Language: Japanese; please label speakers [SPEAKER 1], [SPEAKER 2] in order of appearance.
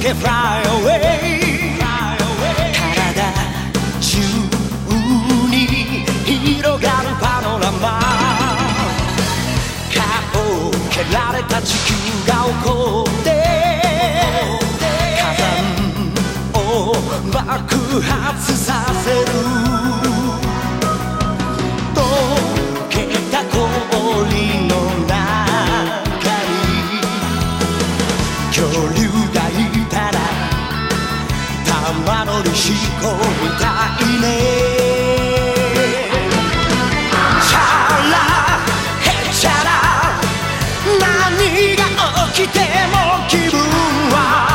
[SPEAKER 1] け Fly away 体中に広がるパノラマ顔を蹴られた地球が怒って火山を爆発させる溶けた氷の中に恐竜がいたら玉乗りしこみたいねチャラヘチャラ何が起きても気分は